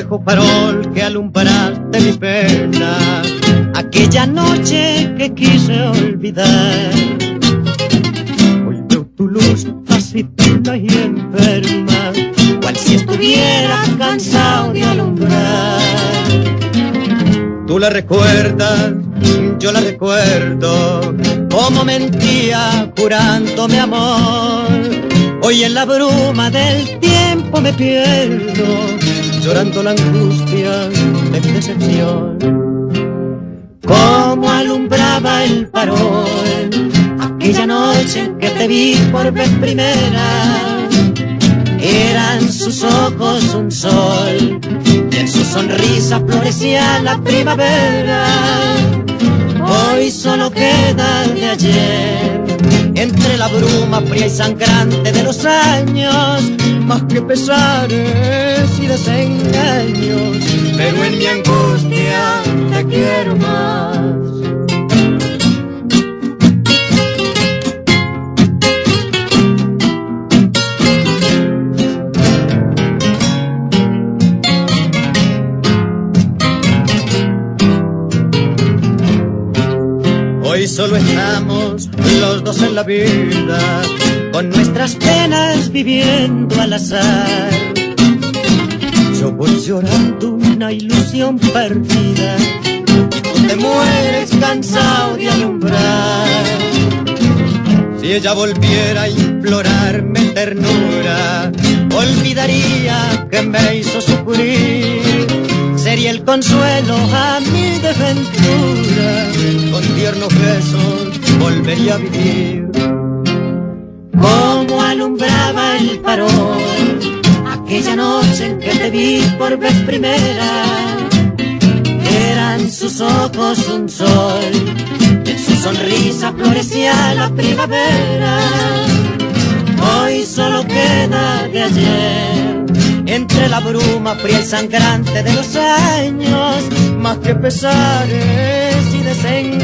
viejo farol que alumbraste mi pena, aquella noche que quise olvidar. Hoy veo tu luz taciturna y enferma, cual si estuvieras cansado de alumbrar. Tú la recuerdas, yo la recuerdo, como mentía jurándome amor. Hoy en la bruma del tiempo me pierdo, llorando la angustia de mi decepción. Como alumbraba el farol aquella noche en que te vi por vez primera, eran sus ojos un sol y en su sonrisa florecía la primavera. Hoy solo queda el de ayer, entre la bruma fría y sangrante de los años, más que pesares y desengaños, pero en mi angustia te quiero más. Hoy solo estamos los dos en la vida, con nuestras penas viviendo al azar. Yo voy llorando una ilusión perdida y tú te mueres cansado de alumbrar. Si ella volviera a implorarme ternura, olvidaría que me hizo sufrir. Sería el consuelo a mi desventura, con tiernos besos volvería a vivir. Como alumbraba el farol aquella noche en que te vi por vez primera, eran sus ojos un sol, en su sonrisa florecía la primavera. Hoy solo queda de ayer, entre la bruma fría y sangrante de los años, más que pesares y desengaños,